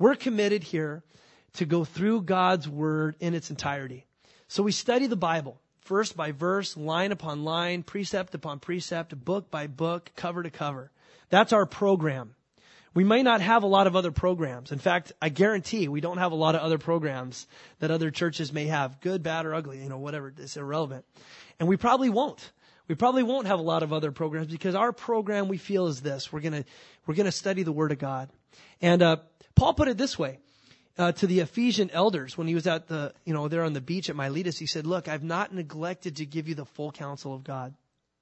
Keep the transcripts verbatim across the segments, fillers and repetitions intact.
We're committed here to go through God's Word in its entirety. So we study the Bible, verse by verse, line upon line, precept upon precept, book by book, cover to cover. That's our program. We may not have a lot of other programs. In fact, I guarantee we don't have a lot of other programs that other churches may have, good, bad, or ugly, you know, whatever, it's irrelevant. And we probably won't. We probably won't have a lot of other programs because our program we feel is this. We're going to we're going to study the Word of God. And uh, Paul put it this way uh, to the Ephesian elders when he was at the, you know, there on the beach at Miletus. He said, look, I've not neglected to give you the full counsel of God.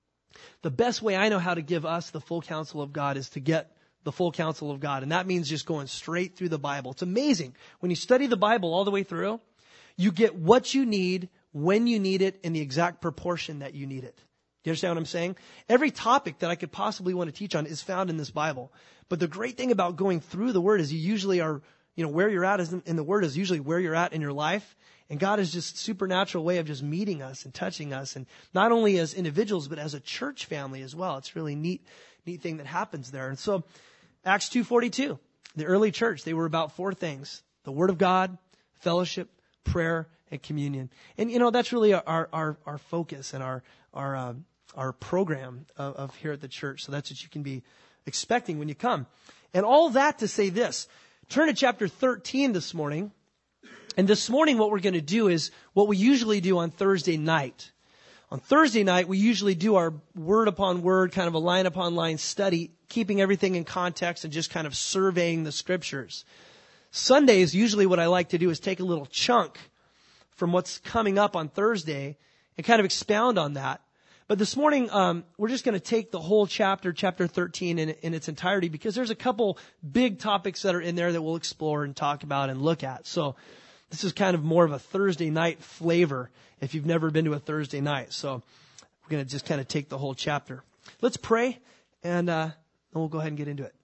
The best way I know how to give us the full counsel of God is to get the full counsel of God. And that means just going straight through the Bible. It's amazing. When you study the Bible all the way through, you get what you need, when you need it, in the exact proportion that you need it. Do you understand what I'm saying? Every topic that I could possibly want to teach on is found in this Bible. But the great thing about going through the Word is you usually are, you know, where you're at is in, in the Word is usually where you're at in your life. And God is just a supernatural way of just meeting us and touching us. And not only as individuals, but as a church family as well. It's really neat, neat thing that happens there. And so Acts two forty-two, the early church, they were about four things: the Word of God, fellowship, prayer, and communion. And, you know, that's really our, our, our focus and our, our, uh, our program of, of here at the church. So that's what you can be expecting when you come. And all that to say this, turn to chapter thirteen this morning. And this morning, what we're going to do is what we usually do on Thursday night. On Thursday night, we usually do our word upon word, kind of a line upon line study, keeping everything in context and just kind of surveying the scriptures. Sundays, usually what I like to do is take a little chunk from what's coming up on Thursday and kind of expound on that. But this morning, um, we're just going to take the whole chapter, chapter thirteen, in, in its entirety, because there's a couple big topics that are in there that we'll explore and talk about and look at. So this is kind of more of a Thursday night flavor if you've never been to a Thursday night. So we're going to just kind of take the whole chapter. Let's pray, and uh, then we'll go ahead and get into it.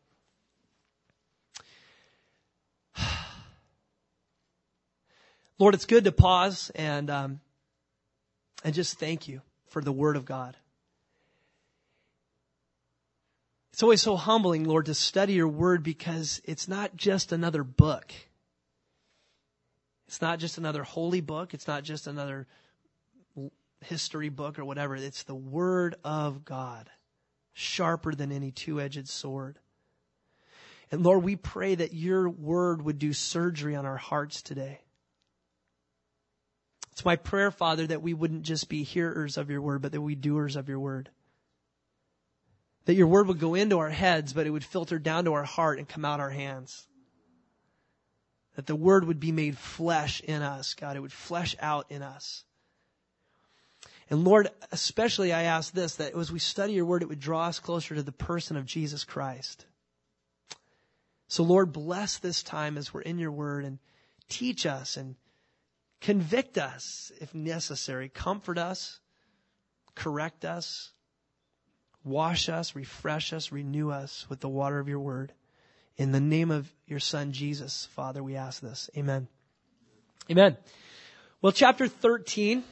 Lord, it's good to pause and um, and just thank you for the Word of God. It's always so humbling, Lord, to study your Word, because it's not just another book. It's not just another holy book. It's not just another history book or whatever. It's the Word of God, sharper than any two-edged sword. And Lord, we pray that your Word would do surgery on our hearts today. It's my prayer, Father, that we wouldn't just be hearers of your Word, but that we doers of your Word. That your Word would go into our heads, but it would filter down to our heart and come out our hands. That the Word would be made flesh in us, God. It would flesh out in us. And Lord, especially I ask this, that as we study your Word, it would draw us closer to the person of Jesus Christ. So Lord, bless this time as we're in your Word, and teach us and convict us if necessary. Comfort us, correct us, wash us, refresh us, renew us with the water of your Word. In the name of your Son, Jesus, Father, we ask this. Amen. Amen. Well, chapter thirteen,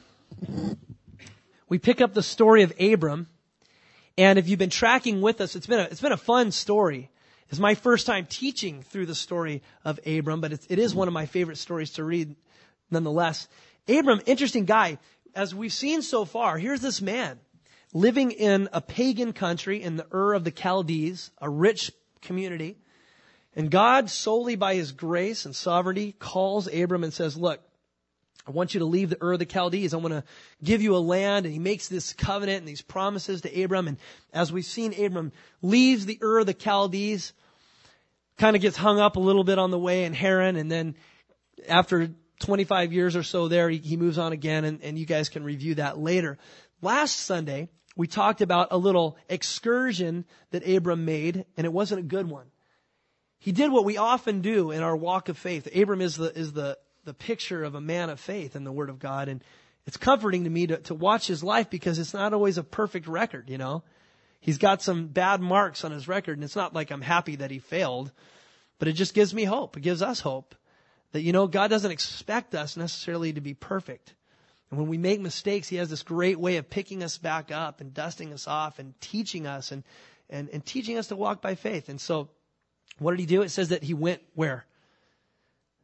we pick up the story of Abram. And if you've been tracking with us, it's been a, it's been a fun story. It's my first time teaching through the story of Abram, but it's, it is one of my favorite stories to read nonetheless. Abram, interesting guy. As we've seen so far, here's this man living in a pagan country in the Ur of the Chaldees, a rich community. And God, solely by his grace and sovereignty, calls Abram and says, look, I want you to leave the Ur of the Chaldees. I want to give you a land. And he makes this covenant and these promises to Abram. And as we've seen, Abram leaves the Ur of the Chaldees, kind of gets hung up a little bit on the way in Haran. And then after twenty-five years or so there, he, he moves on again. And, and you guys can review that later. Last Sunday, we talked about a little excursion that Abram made, and it wasn't a good one. He did what we often do in our walk of faith. Abram is the is the, the picture of a man of faith in the Word of God. And it's comforting to me to, to watch his life, because it's not always a perfect record, you know. He's got some bad marks on his record, and it's not like I'm happy that he failed, but it just gives me hope. It gives us hope that, you know, God doesn't expect us necessarily to be perfect. And when we make mistakes, he has this great way of picking us back up and dusting us off and teaching us and, and, and teaching us to walk by faith. And so what did he do? It says that he went where?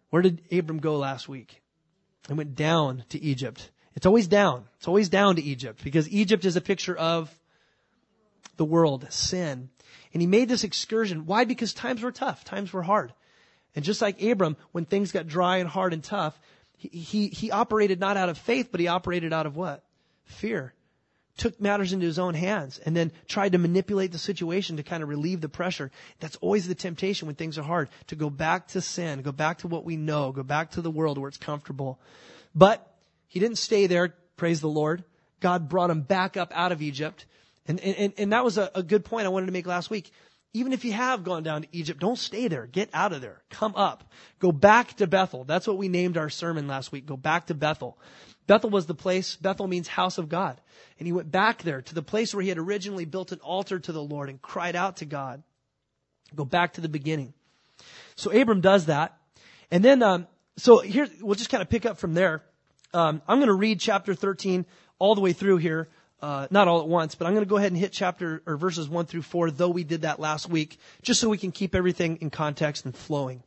Where did Abram go last week? He went down to Egypt. It's always down. It's always down to Egypt because Egypt is a picture of the world, sin. And he made this excursion. Why? Because times were tough. Times were hard. And just like Abram, when things got dry and hard and tough, he, he, he operated not out of faith, but he operated out of what? Fear. Took matters into his own hands and then tried to manipulate the situation to kind of relieve the pressure. That's always the temptation when things are hard, to go back to sin, go back to what we know, go back to the world where it's comfortable. But he didn't stay there, praise the Lord. God brought him back up out of Egypt. And, and, and that was a, a good point I wanted to make last week. Even if you have gone down to Egypt, don't stay there. Get out of there. Come up. Go back to Bethel. That's what we named our sermon last week. Go back to Bethel. Bethel was the place. Bethel means house of God. And he went back there to the place where he had originally built an altar to the Lord and cried out to God. Go back to the beginning. So Abram does that. And then, um, so here, we'll just kind of pick up from there. Um, I'm going to read chapter thirteen all the way through here. Uh, not all at once, but I'm going to go ahead and hit chapter or verses one through four, though we did that last week, just so we can keep everything in context and flowing.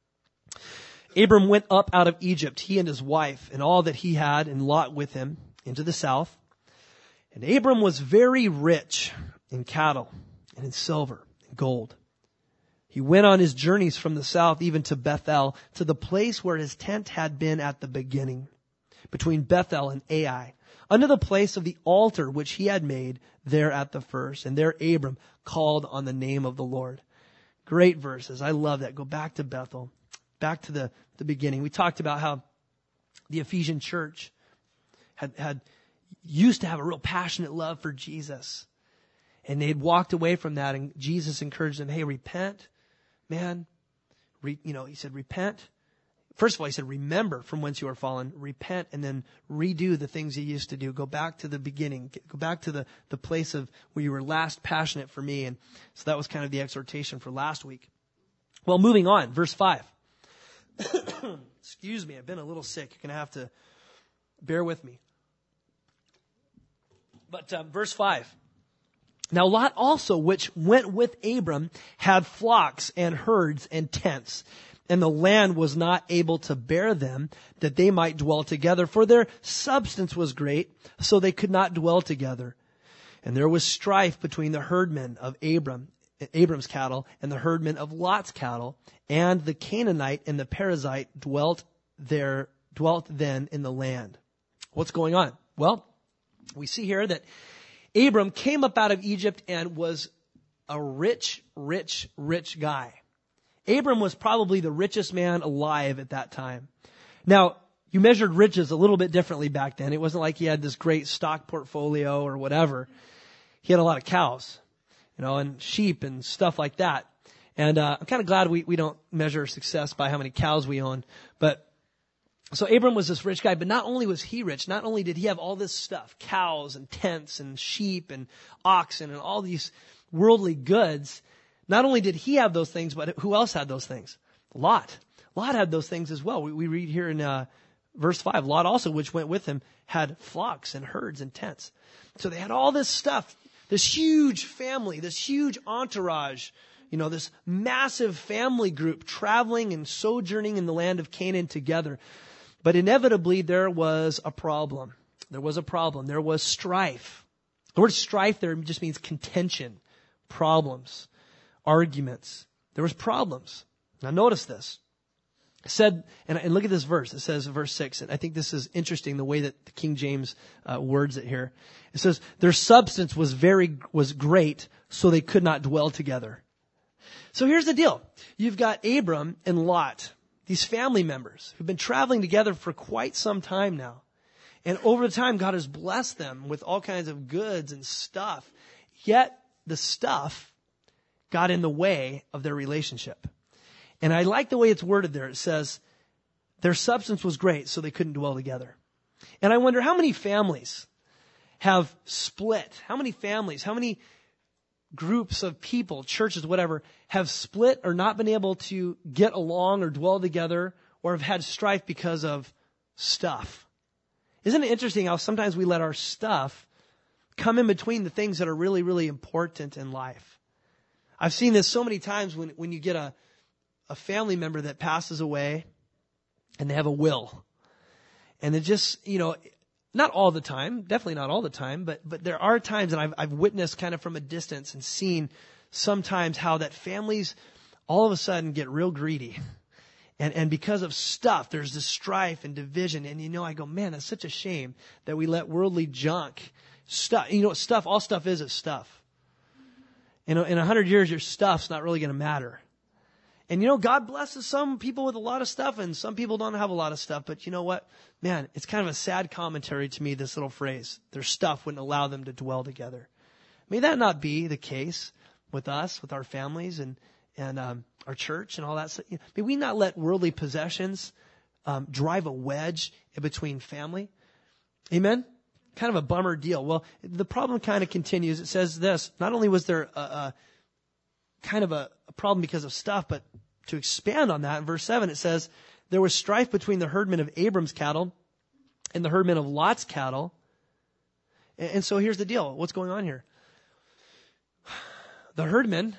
Abram went up out of Egypt, he and his wife, and all that he had, and Lot with him, into the south. And Abram was very rich in cattle and in silver and gold. He went on his journeys from the south even to Bethel, to the place where his tent had been at the beginning, between Bethel and Ai, under the place of the altar which he had made there at the first. And there Abram called on the name of the Lord. Great verses. I love that. Go back to Bethel. Back to the, the beginning. We talked about how the Ephesian church had, had used to have a real passionate love for Jesus. And they had walked away from that, and Jesus encouraged them, hey, repent, man. Re, you know, he said, repent. First of all, he said, remember from whence you are fallen, repent, and then redo the things you used to do. Go back to the beginning. Go back to the, the place of where you were last passionate for me. And so that was kind of the exhortation for last week. Well, moving on, verse five. Excuse me, I've been a little sick. You're going to have to bear with me. But uh, verse five. Now Lot also, which went with Abram, had flocks and herds and tents. And the land was not able to bear them, that they might dwell together. For their substance was great, so they could not dwell together. And there was strife between the herdmen of Abram, Abram's cattle, and the herdmen of Lot's cattle. And the Canaanite and the Perizzite dwelt there, dwelt then in the land. What's going on? Well, we see here that Abram came up out of Egypt and was a rich, rich, rich guy. Abram was probably the richest man alive at that time. Now, you measured riches a little bit differently back then. It wasn't like he had this great stock portfolio or whatever. He had a lot of cows, you know, and sheep and stuff like that. And uh, I'm kind of glad we, we don't measure success by how many cows we own. But so Abram was this rich guy, but not only was he rich, not only did he have all this stuff, cows and tents and sheep and oxen and all these worldly goods. Not only did he have those things, but who else had those things? Lot. Lot had those things as well. We, we read here in uh, verse five, Lot also, which went with him, had flocks and herds and tents. So they had all this stuff, this huge family, this huge entourage, you know, this massive family group traveling and sojourning in the land of Canaan together. But inevitably, there was a problem. There was a problem. There was strife. The word strife there just means contention, problems. Arguments. There was problems. Now notice this. It said, and, and look at this verse. It says, verse six, and I think this is interesting the way that the King James uh, words it here. It says, their substance was very, was great, so they could not dwell together. So here's the deal. You've got Abram and Lot, these family members who've been traveling together for quite some time now. And over the time, God has blessed them with all kinds of goods and stuff. Yet the stuff got in the way of their relationship. And I like the way it's worded there. It says, their substance was great, so they couldn't dwell together. And I wonder how many families have split? How many families, how many groups of people, churches, whatever, have split or not been able to get along or dwell together or have had strife because of stuff? Isn't it interesting how sometimes we let our stuff come in between the things that are really, really important in life? I've seen this so many times when, when you get a, a family member that passes away and they have a will. And it just, you know, not all the time, definitely not all the time, but but there are times, and I've I've witnessed kind of from a distance and seen sometimes how that families all of a sudden get real greedy. And and because of stuff, there's this strife and division. And you know, I go, man, that's such a shame that we let worldly junk, stuff, you know what stuff, all stuff is is stuff. You know, in a hundred years, your stuff's not really going to matter. And you know, God blesses some people with a lot of stuff and some people don't have a lot of stuff. But you know what? Man, it's kind of a sad commentary to me, this little phrase. Their stuff wouldn't allow them to dwell together. May that not be the case with us, with our families and, and um, our church and all that stuff. May we not let worldly possessions um, drive a wedge in between family. Amen? Kind of a bummer deal. Well, the problem kind of continues. It says this, not only was there a, a kind of a, a problem because of stuff, but to expand on that, in verse seven, it says, there was strife between the herdmen of Abram's cattle and the herdmen of Lot's cattle. And, and so here's the deal. What's going on here? The herdmen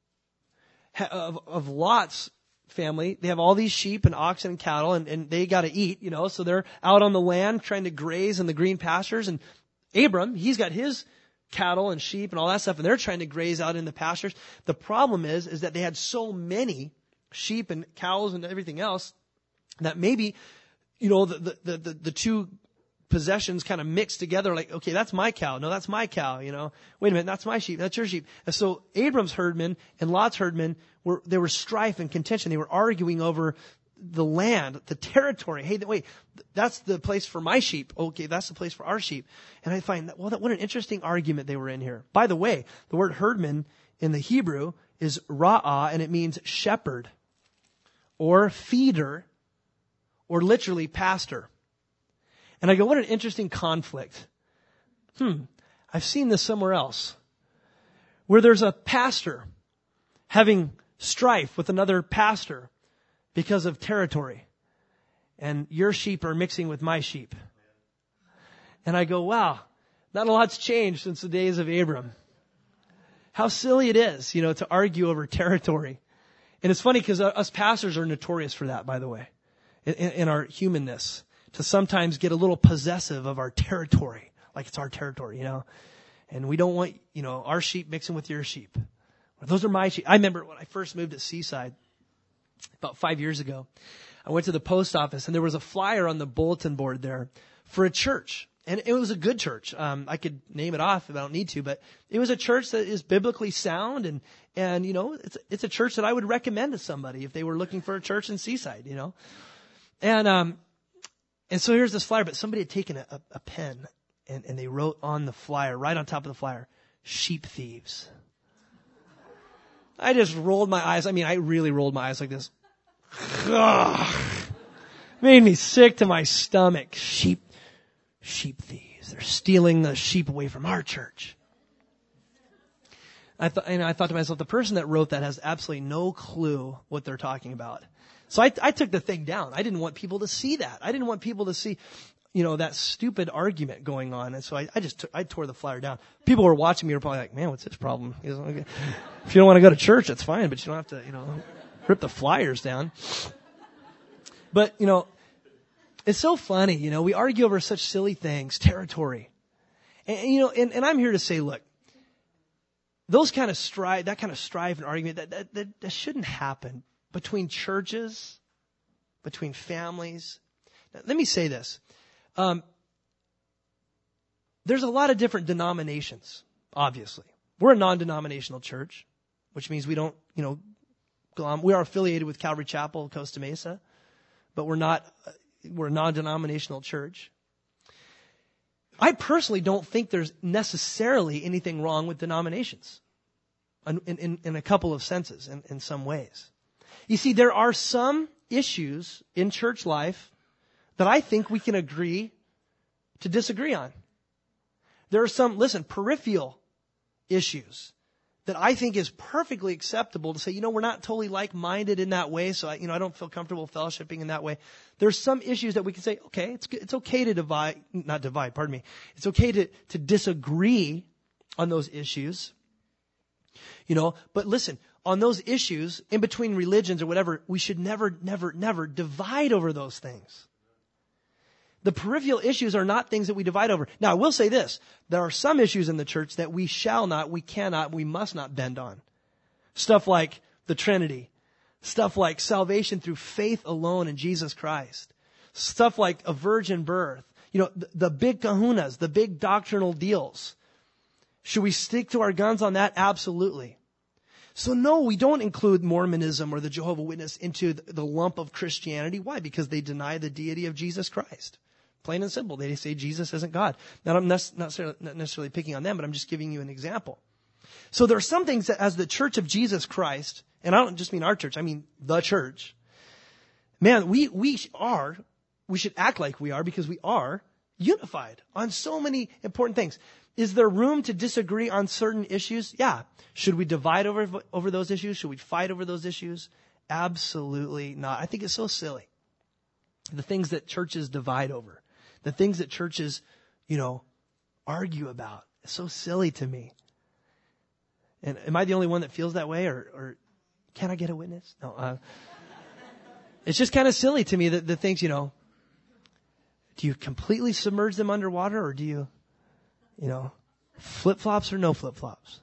of, of Lot's family, they have all these sheep and oxen and cattle, and, and they got to eat, you know, so they're out on the land trying to graze in the green pastures. And Abram, he's got his cattle and sheep and all that stuff, and they're trying to graze out in the pastures. The problem is, is that they had so many sheep and cows and everything else that maybe, you know, the, the, the, the two possessions kind of mixed together, like, okay, that's my cow. No, that's my cow, you know. Wait a minute, that's my sheep. That's your sheep. And so Abram's herdmen and Lot's herdmen were, there was strife and contention. They were arguing over the land, the territory. Hey, wait, that's the place for my sheep. Okay, that's the place for our sheep. And I find that, well, that, what an interesting argument they were in here. By the way, the word herdman in the Hebrew is ra'ah, and it means shepherd or feeder or literally pastor. And I go, what an interesting conflict. Hmm, I've seen this somewhere else. Where there's a pastor having strife with another pastor because of territory. And your sheep are mixing with my sheep. And I go, wow, not a lot's changed since the days of Abram. How silly it is, you know, to argue over territory. And it's funny because us pastors are notorious for that, by the way, in, in our humanness, to sometimes get a little possessive of our territory, like it's our territory, you know. And we don't want, you know, our sheep mixing with your sheep. Those are my sheep. I remember when I first moved to Seaside about five years ago, I went to the post office and there was a flyer on the bulletin board there for a church. And it was a good church. Um, I could name it off if I don't need to, but it was a church that is biblically sound, and, and, you know, it's, it's a church that I would recommend to somebody if they were looking for a church in Seaside, you know. And, um, and so here's this flyer, but somebody had taken a, a, a pen and, and they wrote on the flyer, right on top of the flyer, sheep thieves. I just rolled my eyes. I mean, I really rolled my eyes like this. Made me sick to my stomach. Sheep, sheep thieves. They're stealing the sheep away from our church. I thought, you know, I thought to myself, the person that wrote that has absolutely no clue what they're talking about. So I, I took the thing down. I didn't want people to see that. I didn't want people to see, you know, that stupid argument going on. And so I, I just, took, I tore the flyer down. People who were watching me were probably like, man, what's his problem? You know, okay. If you don't want to go to church, that's fine, but you don't have to, you know, rip the flyers down. But, you know, it's so funny, you know, we argue over such silly things, territory. And, and you know, and, and I'm here to say, look, those kind of strife, that kind of strife and argument, that, that, that, that shouldn't happen between churches, between families. Now, let me say this. Um, there's a lot of different denominations, obviously. We're a non-denominational church, which means we don't, you know, um, we are affiliated with Calvary Chapel, Costa Mesa, but we're not, uh, we're a non-denominational church. I personally don't think there's necessarily anything wrong with denominations in, in, in a couple of senses, in, in some ways. You see, there are some issues in church life that I think we can agree to disagree on. There are some, listen, peripheral issues that I think is perfectly acceptable to say, you know, we're not totally like-minded in that way, so I, you know, I don't feel comfortable fellowshipping in that way. There's some issues that we can say, okay, it's it's okay to divide, not divide, pardon me. It's okay to, to disagree on those issues. You know, but listen, on those issues in between religions or whatever, we should never, never, never divide over those things. The peripheral issues are not things that we divide over. Now, I will say this. There are some issues in the church that we shall not, we cannot, we must not bend on. Stuff like the Trinity. Stuff like salvation through faith alone in Jesus Christ. Stuff like a virgin birth. You know, the, the big kahunas, the big doctrinal deals. Should we stick to our guns on that? Absolutely. So no, we don't include Mormonism or the Jehovah's Witness into the, the lump of Christianity. Why? Because they deny the deity of Jesus Christ. Plain and simple. They say Jesus isn't God. Now, I'm not necessarily, not necessarily picking on them, but I'm just giving you an example. So there are some things that as the Church of Jesus Christ, and I don't just mean our church, I mean the church. Man, we, we are, we should act like we are because we are unified on so many important things. Is there room to disagree on certain issues? Yeah. Should we divide over, over those issues? Should we fight over those issues? Absolutely not. I think it's so silly. The things that churches divide over. The things that churches, you know, argue about. It's so silly to me. And am I the only one that feels that way? Or, or can I get a witness? No. Uh, it's just kind of silly to me that the things, you know, do you completely submerge them underwater or do you, you know, flip-flops or no flip-flops?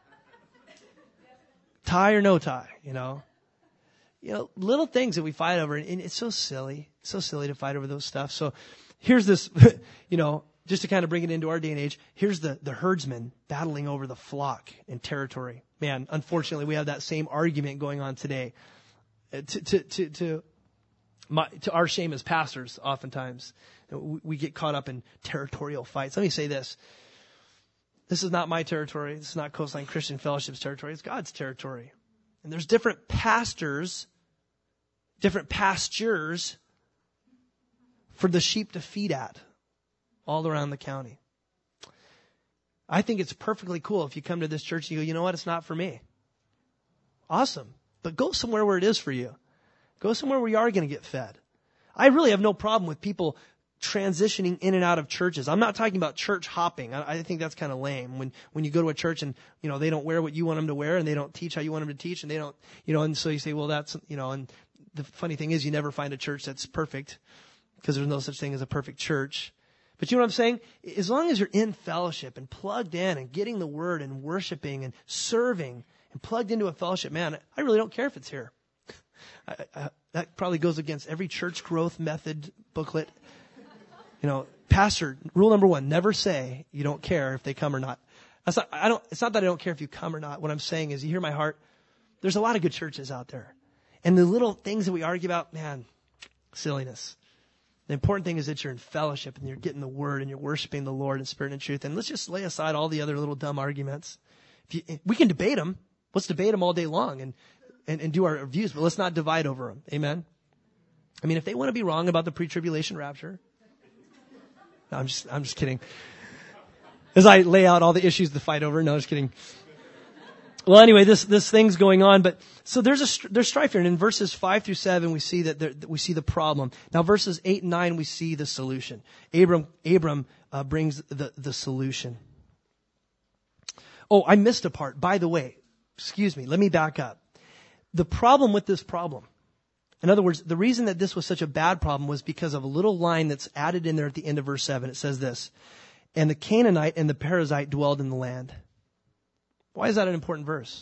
Tie or no tie, you know? You know, little things that we fight over, and it's so silly. It's so silly to fight over those stuff. So here's this, you know, just to kind of bring it into our day and age, here's the, the herdsman battling over the flock and territory. Man, unfortunately, we have that same argument going on today. To, to, to, to, my, to our shame as pastors, oftentimes, we, we get caught up in territorial fights. Let me say this. This is not my territory. This is not Coastline Christian Fellowship's territory. It's God's territory. And there's different pastors, different pastures for the sheep to feed at all around the county. I think it's perfectly cool if you come to this church and you go, you know what, it's not for me. Awesome. But go somewhere where it is for you. Go somewhere where you are going to get fed. I really have no problem with people transitioning in and out of churches. I'm not talking about church hopping. I, I think that's kind of lame. When when you go to a church and, you know, they don't wear what you want them to wear and they don't teach how you want them to teach and they don't, you know, and so you say, well, that's, you know, and the funny thing is you never find a church that's perfect because there's no such thing as a perfect church. But you know what I'm saying? As long as you're in fellowship and plugged in and getting the word and worshiping and serving and plugged into a fellowship, man, I really don't care if it's here. I, I, that probably goes against every church growth method booklet. You know, pastor, rule number one, never say you don't care if they come or not. That's not, I don't, it's not that I don't care if you come or not. What I'm saying is, you hear my heart? There's a lot of good churches out there. And the little things that we argue about, man, silliness. The important thing is that you're in fellowship and you're getting the word and you're worshiping the Lord in spirit and truth. And let's just lay aside all the other little dumb arguments. If you, we can debate them. Let's debate them all day long and, and, and do our views, but let's not divide over them. Amen? I mean, if they want to be wrong about the pre-tribulation rapture, no, I'm just, I'm just kidding. As I lay out all the issues to fight over. No, just kidding. Well, anyway, this, this thing's going on, but so there's a, there's strife here. And in verses five through seven, we see that there, we see the problem. Now, verses eight and nine, we see the solution. Abram, Abram, uh, brings the, the solution. Oh, I missed a part. By the way, excuse me, let me back up. The problem with this problem, in other words, the reason that this was such a bad problem was because of a little line that's added in there at the end of verse seven. It says this, and the Canaanite and the Perizzite dwelled in the land. Why is that an important verse?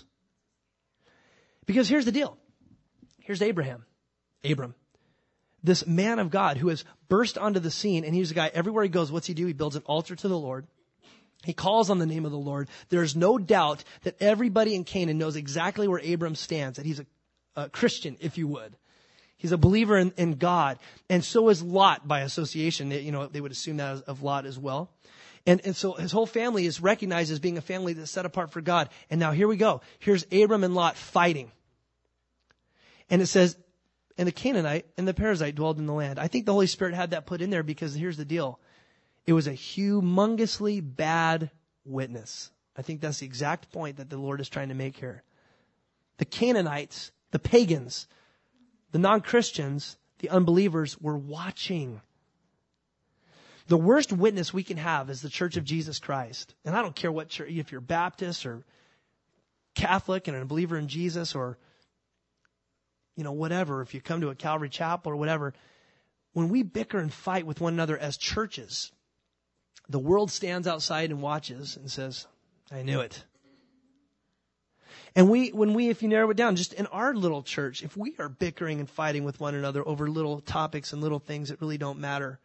Because here's the deal. Here's Abraham, Abram, this man of God who has burst onto the scene, and he's a guy, everywhere he goes, what's he do? He builds an altar to the Lord. He calls on the name of the Lord. There's no doubt that everybody in Canaan knows exactly where Abram stands, that he's a, a Christian, if you would. He's a believer in, in God. And so is Lot by association. They, you know, they would assume that of Lot as well. And, and so his whole family is recognized as being a family that's set apart for God. And now here we go. Here's Abram and Lot fighting. And it says, and the Canaanite and the Perizzite dwelled in the land. I think the Holy Spirit had that put in there because here's the deal. It was a humongously bad witness. I think that's the exact point that the Lord is trying to make here. The Canaanites, the pagans, the non-Christians, the unbelievers were watching. The worst witness we can have is the Church of Jesus Christ. And I don't care what church, if you're Baptist or Catholic and a believer in Jesus, or, you know, whatever, if you come to a Calvary Chapel or whatever, when we bicker and fight with one another as churches, the world stands outside and watches and says, I knew it. And we, when we, if you narrow it down, just in our little church, if we are bickering and fighting with one another over little topics and little things that really don't matter,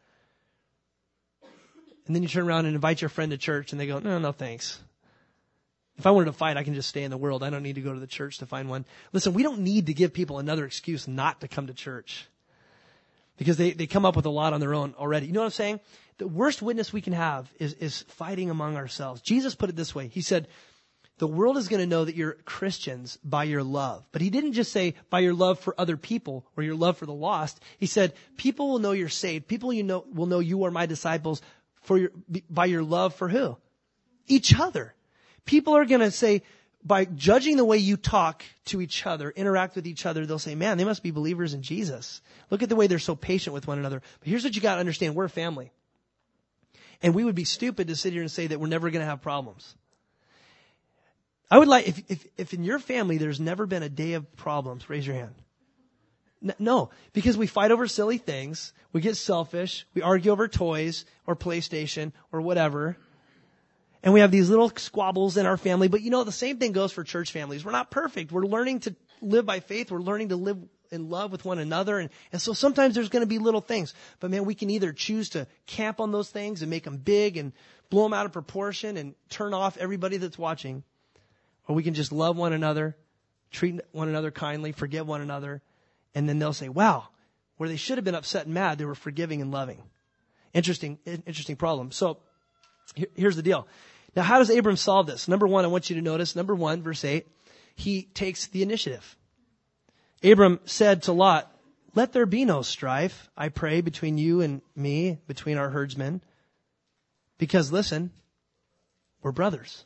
and then you turn around and invite your friend to church and they go, no, no, thanks. If I wanted to fight, I can just stay in the world. I don't need to go to the church to find one. Listen, we don't need to give people another excuse not to come to church, because they, they come up with a lot on their own already. You know what I'm saying? The worst witness we can have is, is fighting among ourselves. Jesus put it this way. He said, the world is going to know that you're Christians by your love. But he didn't just say by your love for other people or your love for the lost. He said, people will know you're saved. People you know will know you are my disciples for your, by your love for who? Each other. People are going to say, by judging the way you talk to each other, interact with each other, they'll say, man, they must be believers in Jesus. Look at the way they're so patient with one another. But here's what you got to understand. We're a family. And we would be stupid to sit here and say that we're never going to have problems. I would like, if, if, if in your family there's never been a day of problems, raise your hand. No, because we fight over silly things. We get selfish. We argue over toys or PlayStation or whatever. And we have these little squabbles in our family. But you know, the same thing goes for church families. We're not perfect. We're learning to live by faith. We're learning to live in love with one another. And, and so sometimes there's going to be little things. But man, we can either choose to camp on those things and make them big and blow them out of proportion and turn off everybody that's watching. Or we can just love one another, treat one another kindly, forgive one another. And then they'll say, wow, where they should have been upset and mad, they were forgiving and loving. Interesting, interesting problem. So here, here's the deal. Now, how does Abram solve this? Number one, I want you to notice, number one, verse eight, he takes the initiative. Abram said to Lot, let there be no strife, I pray, between you and me, between our herdsmen. Because listen, we're brothers.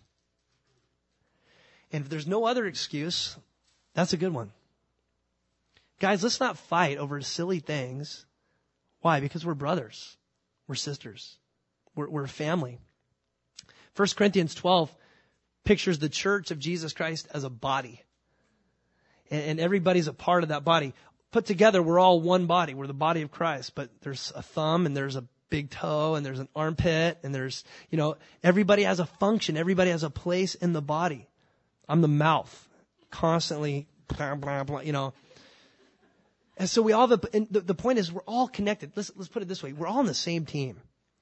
And if there's no other excuse, that's a good one. Guys, let's not fight over silly things. Why? Because we're brothers. We're sisters. We're, we're a family. First Corinthians twelve pictures the church of Jesus Christ as a body. And, and everybody's a part of that body. Put together, we're all one body. We're the body of Christ. But there's a thumb and there's a big toe and there's an armpit and there's, you know, everybody has a function. Everybody has a place in the body. I'm the mouth, constantly, blah, blah, blah, you know. And so we all have, a, and the, the point is we're all connected. Let's, let's put it this way. We're all on the same team.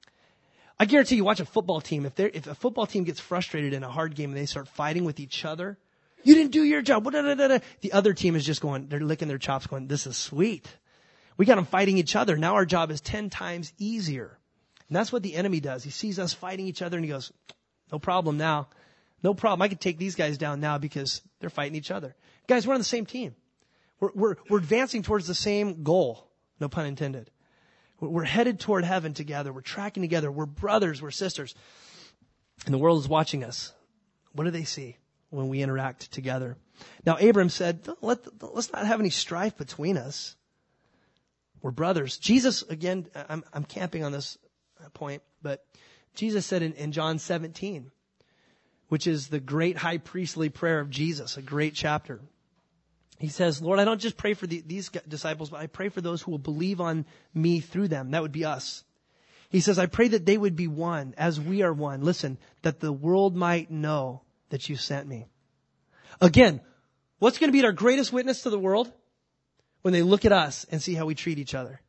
I guarantee you watch a football team. If they're, if a football team gets frustrated in a hard game and they start fighting with each other, you didn't do your job. The other team is just going, they're licking their chops going, this is sweet. We got them fighting each other. Now our job is ten times easier. And that's what the enemy does. He sees us fighting each other and he goes, no problem now. No problem. I can take these guys down now because they're fighting each other. Guys, we're on the same team. We're, we're, we're advancing towards the same goal. No pun intended. We're, we're headed toward heaven together. We're tracking together. We're brothers. We're sisters. And the world is watching us. What do they see when we interact together? Now, Abram said, Let, let's not have any strife between us. We're brothers. Jesus, again, I'm, I'm camping on this point, but Jesus said in, in John seventeen, which is the great high priestly prayer of Jesus, a great chapter. He says, Lord, I don't just pray for the, these disciples, but I pray for those who will believe on me through them. That would be us. He says, I pray that they would be one as we are one. Listen, that the world might know that you sent me. Again, what's going to be our greatest witness to the world? When they look at us and see how we treat each other.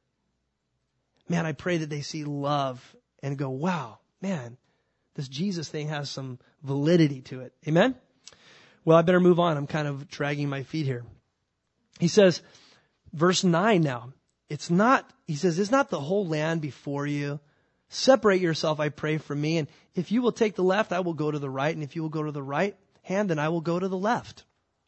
Man, I pray that they see love and go, wow, man, this Jesus thing has some validity to it. Amen? Well, I better move on. I'm kind of dragging my feet here. He says, verse nine now, it's not, he says, is not the whole land before you? Separate yourself, I pray, from me. And if you will take the left, I will go to the right. And if you will go to the right hand, then I will go to the left.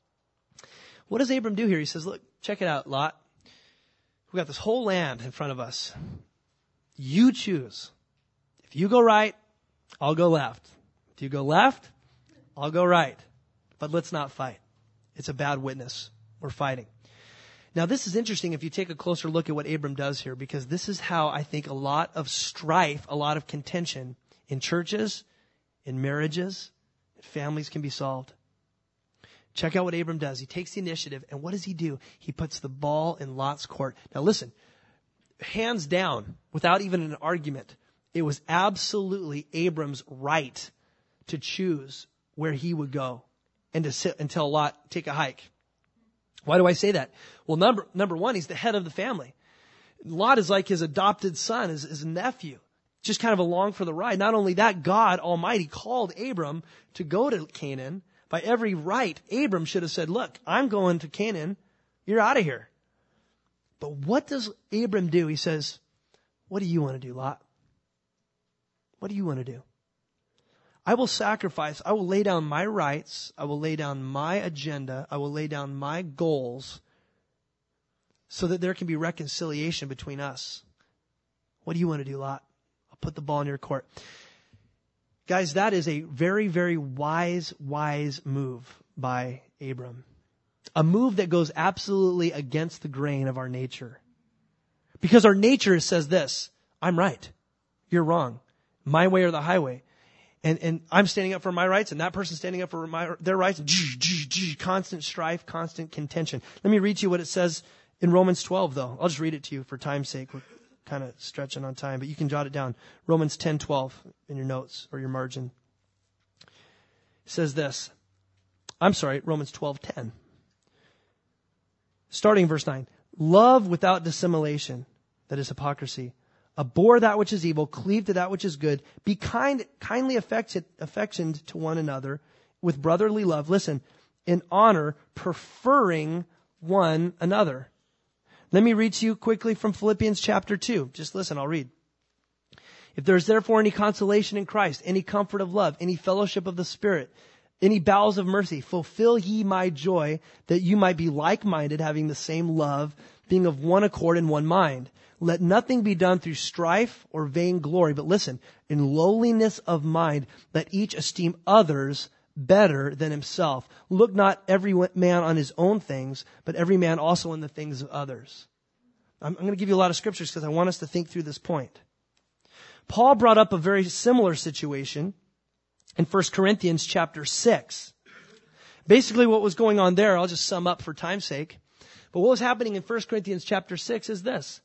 What does Abram do here? He says, look, check it out, Lot. We've got this whole land in front of us. You choose. If you go right, I'll go left. If you go left, I'll go right. But let's not fight. It's a bad witness. We're fighting. Now, this is interesting if you take a closer look at what Abram does here, because this is how I think a lot of strife, a lot of contention in churches, in marriages, in families can be solved. Check out what Abram does. He takes the initiative, and what does he do? He puts the ball in Lot's court. Now listen, hands down, without even an argument, it was absolutely Abram's right to choose where he would go and to sit and tell Lot, take a hike. Why do I say that? Well, number, number one, he's the head of the family. Lot is like his adopted son, his, his nephew, just kind of along for the ride. Not only that, God Almighty called Abram to go to Canaan. By every right, Abram should have said, look, I'm going to Canaan. You're out of here. But what does Abram do? He says, what do you want to do, Lot? What do you want to do? I will sacrifice. I will lay down my rights. I will lay down my agenda. I will lay down my goals so that there can be reconciliation between us. What do you want to do, Lot? I'll put the ball in your court. Guys, that is a very, very wise, wise move by Abram. A move that goes absolutely against the grain of our nature. Because our nature says this, I'm right. You're wrong. My way or the highway. And, and I'm standing up for my rights, and that person's standing up for my, their rights. Constant strife, constant contention. Let me read to you what it says in Romans twelve, though. I'll just read it to you for time's sake. We're kind of stretching on time, but you can jot it down. Romans ten twelve in your notes or your margin. It says this. I'm sorry, Romans twelve ten. Starting verse nine. Love without dissimulation, that is hypocrisy. Abhor that which is evil, cleave to that which is good. Be kind, kindly affectioned, affectioned to one another with brotherly love. Listen, in honor, preferring one another. Let me read to you quickly from Philippians chapter two. Just listen, I'll read. If there is therefore any consolation in Christ, any comfort of love, any fellowship of the Spirit, any bowels of mercy, fulfill ye my joy, that you might be like-minded, having the same love, being of one accord and one mind. Let nothing be done through strife or vain glory, but listen, in lowliness of mind, let each esteem others better than himself. Look not every man on his own things, but every man also on the things of others. I'm, I'm going to give you a lot of scriptures because I want us to think through this point. Paul brought up a very similar situation in First Corinthians chapter six. Basically what was going on there, I'll just sum up for time's sake. But what was happening in First Corinthians chapter six is this.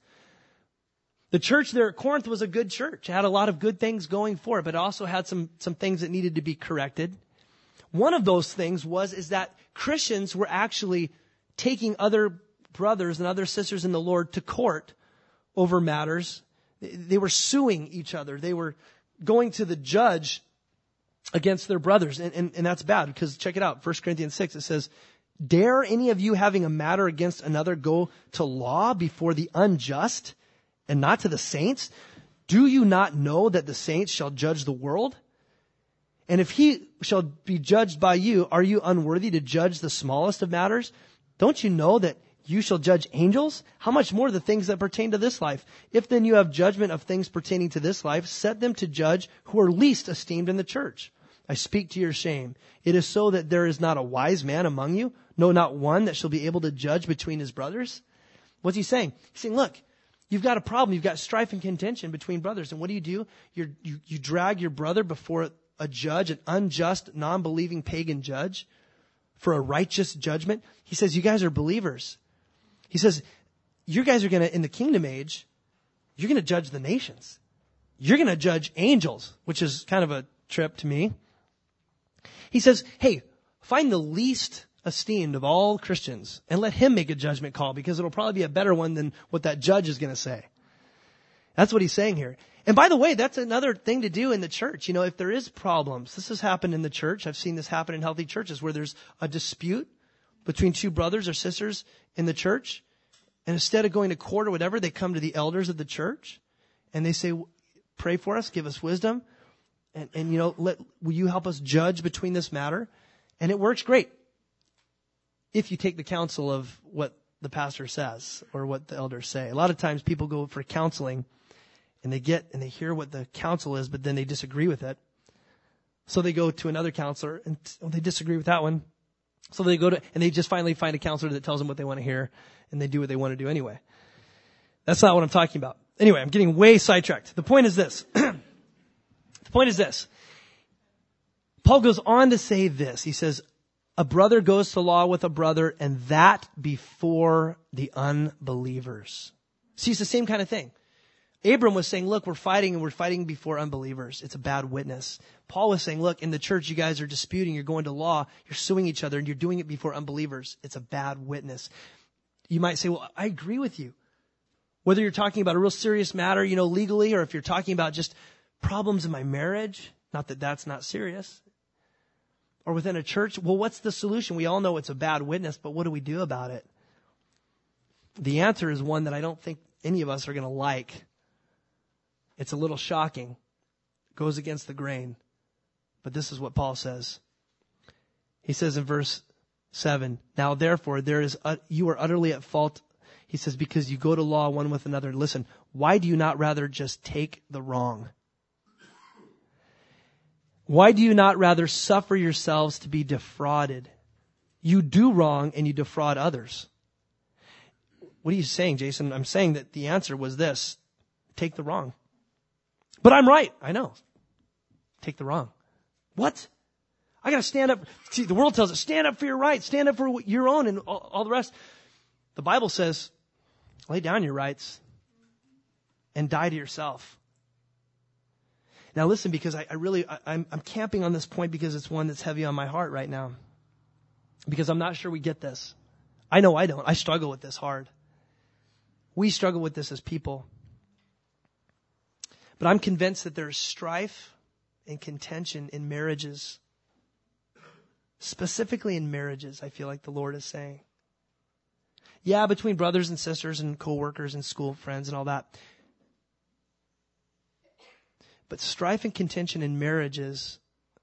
The church there at Corinth was a good church. It had a lot of good things going for it, but it also had some, some things that needed to be corrected. One of those things was, is that Christians were actually taking other brothers and other sisters in the Lord to court over matters. They were suing each other. They were going to the judge against their brothers. And, and, and that's bad because check it out. First Corinthians six, it says, dare any of you having a matter against another go to law before the unjust and not to the saints? Do you not know that the saints shall judge the world? And if he shall be judged by you, are you unworthy to judge the smallest of matters? Don't you know that you shall judge angels? How much more the things that pertain to this life? If then you have judgment of things pertaining to this life, set them to judge who are least esteemed in the church. I speak to your shame. It is so that there is not a wise man among you, no, not one that shall be able to judge between his brothers. What's he saying? He's saying, look, you've got a problem. You've got strife and contention between brothers. And what do you do? You're, you you drag your brother before a judge, an unjust, non-believing pagan judge, for a righteous judgment. He says, you guys are believers. He says, you guys are going to, in the kingdom age, you're going to judge the nations. You're going to judge angels, which is kind of a trip to me. He says, hey, find the least esteemed of all Christians and let him make a judgment call because it'll probably be a better one than what that judge is going to say. That's what he's saying here. And by the way, that's another thing to do in the church. You know, if there is problems, this has happened in the church. I've seen this happen in healthy churches where there's a dispute between two brothers or sisters in the church. And instead of going to court or whatever, they come to the elders of the church and they say, pray for us, give us wisdom. And, and you know, let, will you help us judge between this matter? And it works great if you take the counsel of what the pastor says or what the elders say. A lot of times people go for counseling and they get and they hear what the counsel is, but then they disagree with it. So they go to another counselor and they disagree with that one. So they go to, and they just finally find a counselor that tells them what they want to hear and they do what they want to do anyway. That's not what I'm talking about. Anyway, I'm getting way sidetracked. The point is this. The point is this. Paul goes on to say this. He says, A brother goes to law with a brother, and that before the unbelievers. See, it's the same kind of thing. Abram was saying, look, we're fighting and we're fighting before unbelievers. It's a bad witness. Paul was saying, look, in the church, you guys are disputing. You're going to law. You're suing each other and you're doing it before unbelievers. It's a bad witness. You might say, well, I agree with you. Whether you're talking about a real serious matter, you know, legally, or if you're talking about just problems in my marriage, not that that's not serious, or within a church, well, what's the solution? We all know it's a bad witness, but what do we do about it? The answer is one that I don't think any of us are going to like. It's a little shocking. It goes against the grain. But this is what Paul says. He says in verse seven, now therefore there is uh, you are utterly at fault. He says, because you go to law one with another. Listen, why do you not rather just take the wrong? Why do you not rather suffer yourselves to be defrauded? You do wrong and you defraud others. What are you saying, Jason? I'm saying that the answer was this. Take the wrong. But I'm right. I know. Take the wrong. What? I got to stand up. See, the world tells us, stand up for your rights. Stand up for your own and all, all the rest. The Bible says, lay down your rights and die to yourself. Now listen, because I, I really, I, I'm, I'm camping on this point because it's one that's heavy on my heart right now. Because I'm not sure we get this. I know I don't. I struggle with this hard. We struggle with this as people. But I'm convinced that there's strife and contention in marriages. Specifically in marriages, I feel like the Lord is saying. Yeah, between brothers and sisters and co-workers and school friends and all that. But strife and contention in marriages,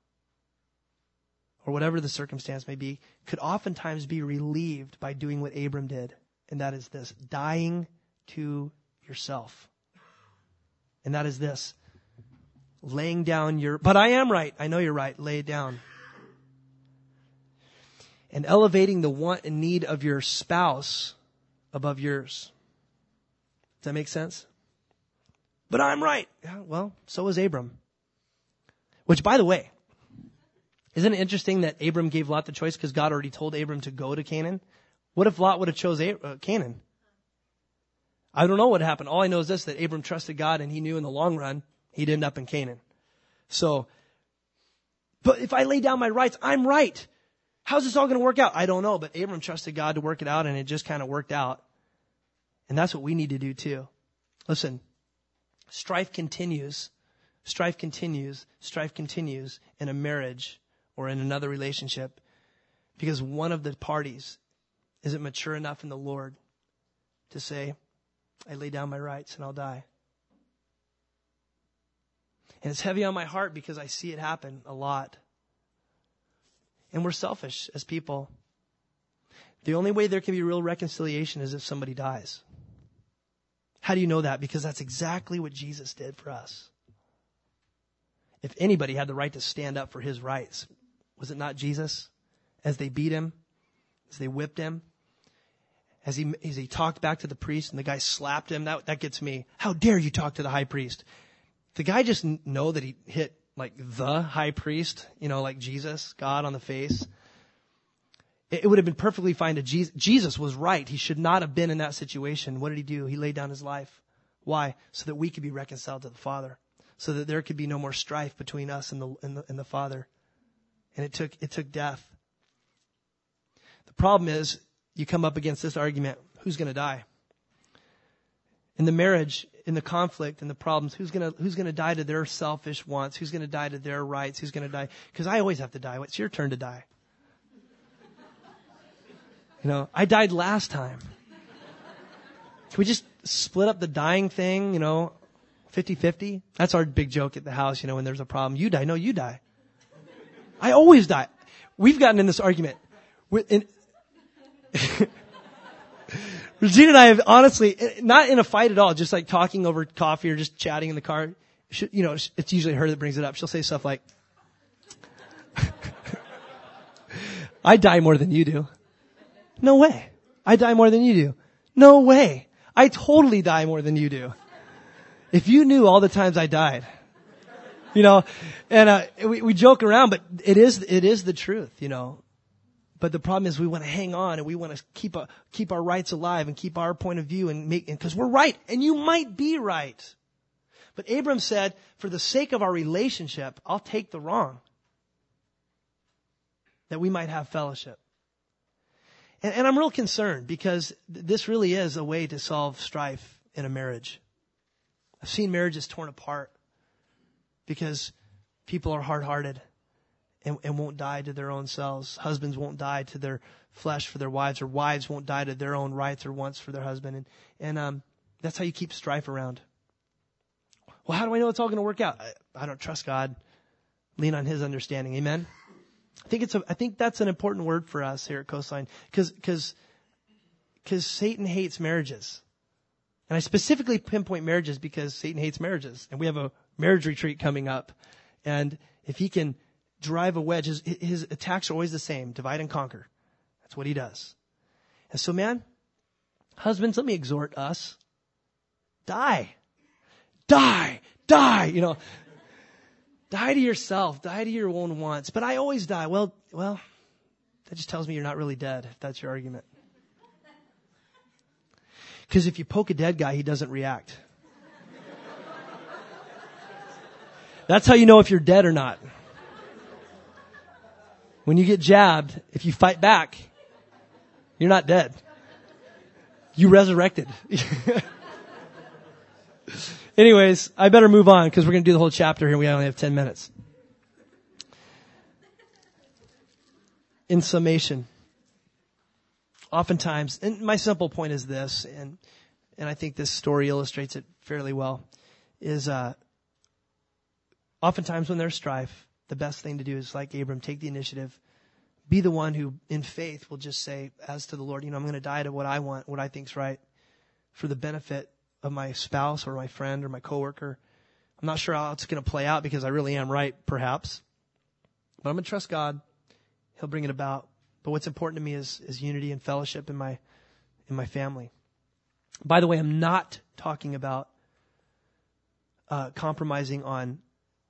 or whatever the circumstance may be, could oftentimes be relieved by doing what Abram did. And that is this, dying to yourself. And that is this, laying down your, but I am right. I know you're right. Lay it down. And elevating the want and need of your spouse above yours. Does that make sense? But I'm right. Yeah, well, so was Abram. Which, by the way, isn't it interesting that Abram gave Lot the choice because God already told Abram to go to Canaan? What if Lot would have chose A- uh, Canaan? I don't know what happened. All I know is this, that Abram trusted God and he knew in the long run he'd end up in Canaan. So, but if I lay down my rights, I'm right. How's this all going to work out? I don't know, but Abram trusted God to work it out and it just kind of worked out. And that's what we need to do too. Listen, strife continues, strife continues, strife continues in a marriage or in another relationship because one of the parties isn't mature enough in the Lord to say, I lay down my rights and I'll die. And it's heavy on my heart because I see it happen a lot. And we're selfish as people. The only way there can be real reconciliation is if somebody dies. How do you know that? Because that's exactly what Jesus did for us. If anybody had the right to stand up for his rights, was it not Jesus? As they beat him, as they whipped him, as he as he talked back to the priest and the guy slapped him, that, that gets me. How dare you talk to the high priest? The guy just know that he hit like the high priest, you know, like Jesus, God on the face. It, it would have been perfectly fine to Jesus. Jesus was right. He should not have been in that situation. What did he do? He laid down his life. Why? So that we could be reconciled to the Father. So that there could be no more strife between us and the, and the, and the Father. And it took, it took death. The problem is, you come up against this argument, who's going to die? In the marriage, in the conflict, in the problems, who's going to, who's going to die to their selfish wants? Who's going to die to their rights? Who's going to die? Because I always have to die. It's your turn to die. You know, I died last time. Can we just split up the dying thing, you know, fifty-fifty? That's our big joke at the house, you know, when there's a problem. You die. No, you die. I always die. We've gotten in this argument. In, Regina and I have honestly, not in a fight at all, just like talking over coffee or just chatting in the car. She, you know, it's usually her that brings it up. She'll say stuff like, I die more than you do. No way. I die more than you do. No way. I totally die more than you do. If you knew all the times I died, you know, and uh, we, we joke around, but it is, it is the truth, you know. But the problem is we want to hang on and we want to keep a, keep our rights alive and keep our point of view and make, because we're right. And you might be right. But Abram said, for the sake of our relationship, I'll take the wrong, that we might have fellowship. And, and I'm real concerned because th- this really is a way to solve strife in a marriage. I've seen marriages torn apart because people are hard-hearted and, and won't die to their own selves. Husbands won't die to their flesh for their wives, or wives won't die to their own rights or wants for their husband. And, and um, that's how you keep strife around. Well, how do I know it's all going to work out? I, I don't trust God. Lean on His understanding. Amen? I think it's a, I think that's an important word for us here at Coastline, because because because Satan hates marriages. And I specifically pinpoint marriages because Satan hates marriages. And we have a marriage retreat coming up. And if he can drive a wedge, his, his attacks are always the same. Divide and conquer. That's what he does. And so, man, husbands, let me exhort us. Die. Die. Die. You know, die to yourself. Die to your own wants. But I always die. Well, well, that just tells me you're not really dead, if that's your argument. Because if you poke a dead guy, he doesn't react. That's how you know if you're dead or not. When you get jabbed, if you fight back, you're not dead. You resurrected. Anyways, I better move on because we're going to do the whole chapter here. We only have ten minutes. In summation, oftentimes, and my simple point is this, and and I think this story illustrates it fairly well, is uh, oftentimes when there's strife, the best thing to do is, like Abram, take the initiative. Be the one who, in faith, will just say, as to the Lord, you know, I'm going to die to what I want, what I think's right, for the benefit of my spouse or my friend or my coworker. I'm not sure how it's going to play out because I really am right, perhaps. But I'm going to trust God. He'll bring it about. But what's important to me is, is unity and fellowship in my, in my family. By the way, I'm not talking about uh, compromising on,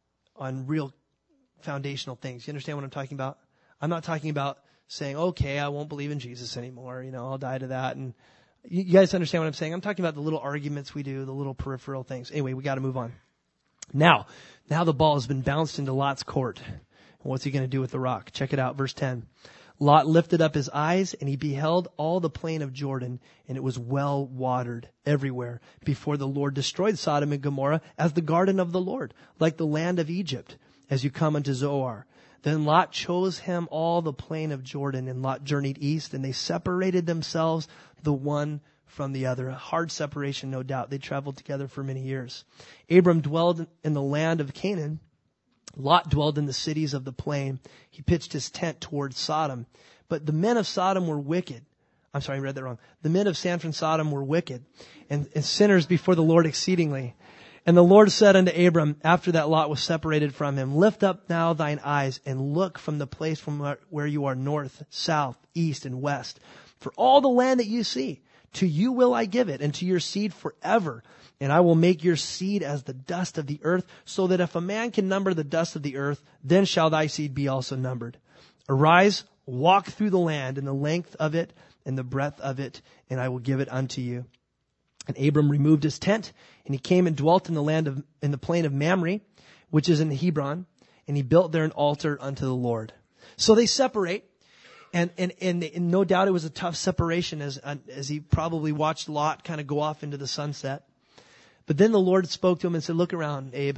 on real foundational things. You understand what I'm talking about? I'm not talking about saying, okay, I won't believe in Jesus anymore. You know, I'll die to that. And you, you guys understand what I'm saying? I'm talking about the little arguments we do, the little peripheral things. Anyway, we got to move on. Now, now the ball has been bounced into Lot's court. What's he going to do with the rock? Check it out, verse ten. Lot lifted up his eyes, and he beheld all the plain of Jordan, and it was well watered everywhere, before the Lord destroyed Sodom and Gomorrah as the garden of the Lord, like the land of Egypt, as you come unto Zoar. Then Lot chose him all the plain of Jordan, and Lot journeyed east, and they separated themselves the one from the other. A hard separation, no doubt. They traveled together for many years. Abram dwelled in the land of Canaan. Lot dwelled in the cities of the plain. He pitched his tent towards Sodom. But the men of Sodom were wicked. I'm sorry, I read that wrong. The men of Sanford Sodom were wicked and, and sinners before the Lord exceedingly. And the Lord said unto Abram, after that Lot was separated from him, lift up now thine eyes and look from the place from where you are north, south, east, and west. For all the land that you see, to you will I give it, and to your seed forever. And I will make your seed as the dust of the earth, so that if a man can number the dust of the earth, then shall thy seed be also numbered. Arise, walk through the land in the length of it and the breadth of it, and I will give it unto you. And Abram removed his tent, and he came and dwelt in the land of, in the plain of Mamre, which is in Hebron, and he built there an altar unto the Lord. So they separate, and, and, and, and no doubt it was a tough separation as, as he probably watched Lot kind of go off into the sunset. But then the Lord spoke to him and said, look around, Abe.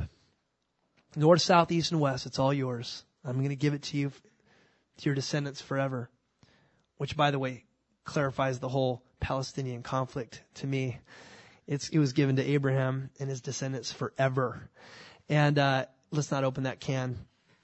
North, south, east, and west, it's all yours. I'm going to give it to you, to your descendants forever. Which, by the way, clarifies the whole Palestinian conflict to me. It's, it was given to Abraham and his descendants forever. And uh, let's not open that can.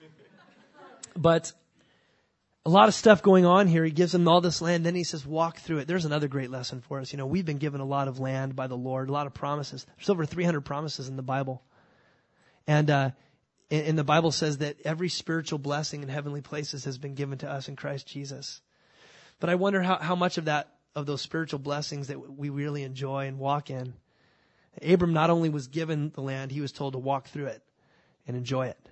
But a lot of stuff going on here. He gives them all this land. Then he says, walk through it. There's another great lesson for us. You know, we've been given a lot of land by the Lord, a lot of promises. There's over three hundred promises in the Bible. And, uh, and, and the Bible says that every spiritual blessing in heavenly places has been given to us in Christ Jesus. But I wonder how, how much of that, of those spiritual blessings that we really enjoy and walk in. Abram not only was given the land, he was told to walk through it and enjoy it.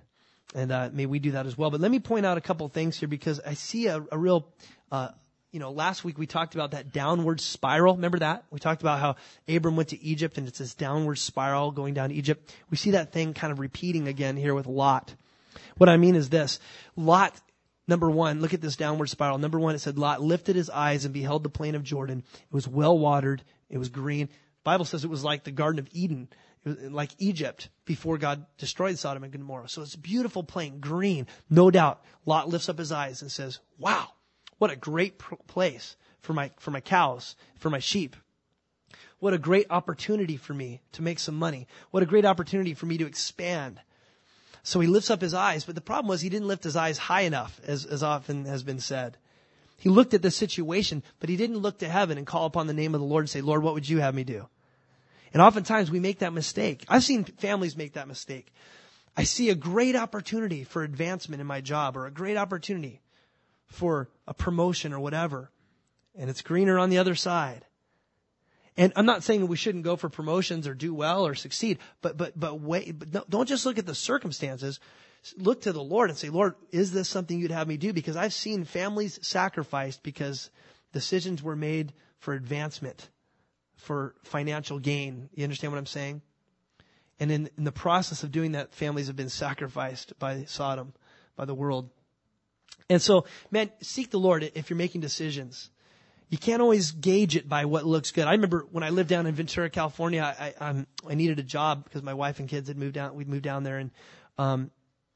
And uh, may we do that as well. But let me point out a couple things here because I see a, a real, uh, you know, last week we talked about that downward spiral. Remember that? We talked about how Abram went to Egypt and it's this downward spiral going down to Egypt. We see that thing kind of repeating again here with Lot. What I mean is this. Lot, number one, look at this downward spiral. Number one, it said Lot lifted his eyes and beheld the plain of Jordan. It was well watered. It was green. The Bible says it was like the Garden of Eden. Like Egypt before God destroyed Sodom and Gomorrah. So it's a beautiful plain, green, no doubt. Lot lifts up his eyes and says, wow, what a great pr- place for my, for my cows, for my sheep. What a great opportunity for me to make some money. What a great opportunity for me to expand. So he lifts up his eyes, but the problem was he didn't lift his eyes high enough, as, as often has been said. He looked at the situation, but he didn't look to heaven and call upon the name of the Lord and say, Lord, what would you have me do? And oftentimes we make that mistake. I've seen families make that mistake. I see a great opportunity for advancement in my job or a great opportunity for a promotion or whatever. And it's greener on the other side. And I'm not saying that we shouldn't go for promotions or do well or succeed, but, but, but wait, but don't just look at the circumstances. Look to the Lord and say, Lord, is this something you'd have me do? Because I've seen families sacrificed because decisions were made for advancement, for financial gain. You understand what I'm saying? And in, in the process of doing that, families have been sacrificed by Sodom, by the world. And so, man, seek the Lord if you're making decisions. You can't always gauge it by what looks good. I remember when I lived down in Ventura, California, I, I, um, I needed a job because my wife and kids had moved down. We'd moved down there, and um,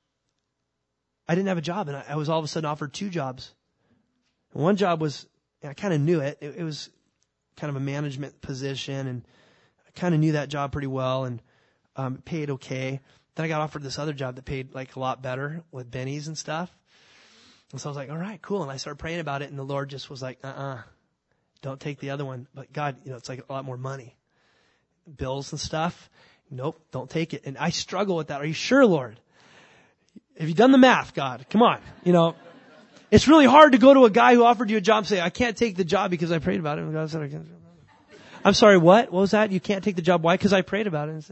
I didn't have a job, and I, I was all of a sudden offered two jobs. And one job was, I kind of knew it. It, it was kind of a management position, and I kind of knew that job pretty well, and um, it paid okay. Then I got offered this other job that paid like a lot better with Benny's and stuff. And so I was like, all right, cool. And I started praying about it, and the Lord just was like, uh-uh, don't take the other one. But God, you know, it's like a lot more money. Bills and stuff. Nope, don't take it. And I struggle with that. Are you sure, Lord? Have you done the math, God? Come on. You know, it's really hard to go to a guy who offered you a job and say, I can't take the job because I prayed about it. And God said, I can't. I'm sorry, what? What was that? You can't take the job. Why? Because I prayed about it.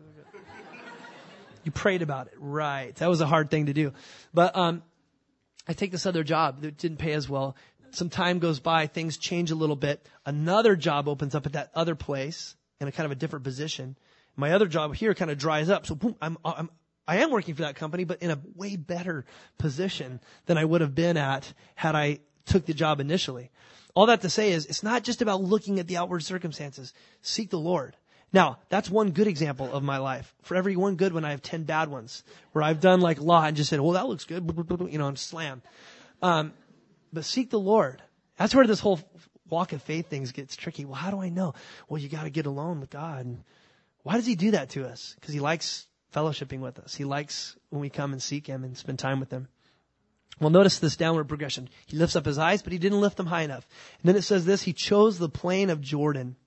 You prayed about it. Right. That was a hard thing to do. But um, I take this other job that didn't pay as well. Some time goes by. Things change a little bit. Another job opens up at that other place in a kind of a different position. My other job here kind of dries up. So boom, I'm, I'm I am working for that company, but in a way better position than I would have been at had I took the job initially. All that to say is it's not just about looking at the outward circumstances. Seek the Lord. Now, that's one good example of my life. For every one good one, I have ten bad ones where I've done like Lot and just said, well, that looks good, you know, and slam. Um, but seek the Lord. That's where this whole walk of faith things gets tricky. Well, how do I know? Well, you got to get alone with God. And why does he do that to us? Because he likes fellowshipping with us. He likes when we come and seek him and spend time with him. Well, notice this downward progression. He lifts up his eyes, but he didn't lift them high enough. And then it says this, he chose the plain of Jordan.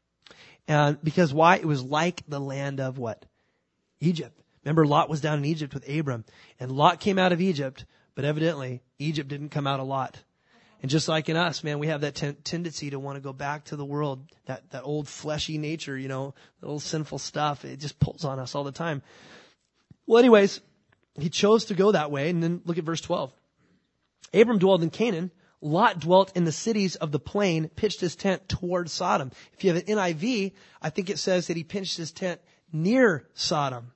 And because why? It was like the land of what? Egypt. Remember, Lot was down in Egypt with Abram. And Lot came out of Egypt, but evidently Egypt didn't come out of Lot. And just like in us, man, we have that ten- tendency to want to go back to the world, that, that old fleshy nature, you know, the old sinful stuff. It just pulls on us all the time. Well, anyways, he chose to go that way. And then look at verse twelve. Abram dwelled in Canaan. Lot dwelt in the cities of the plain, pitched his tent toward Sodom. If you have an N I V, I think it says that he pitched his tent near Sodom.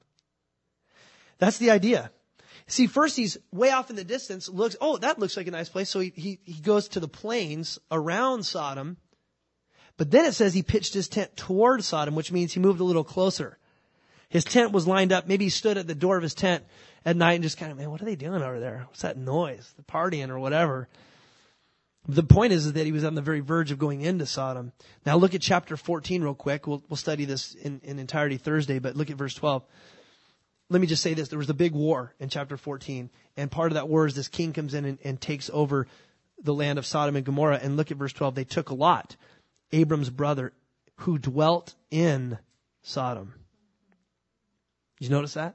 That's the idea. See, first he's way off in the distance, looks, oh, that looks like a nice place. So he, he, he goes to the plains around Sodom. But then it says he pitched his tent toward Sodom, which means he moved a little closer. His tent was lined up. Maybe he stood at the door of his tent at night and just kind of, man, what are they doing over there? What's that noise? The partying or whatever. The point is, is that he was on the very verge of going into Sodom. Now look at chapter fourteen real quick. We'll, we'll study this in, in entirety Thursday, but look at verse twelve. Let me just say this. There was a big war in chapter fourteen. And part of that war is this king comes in and, and takes over the land of Sodom and Gomorrah. And look at verse twelve. They took Lot, Abram's brother, who dwelt in Sodom. Did you notice that?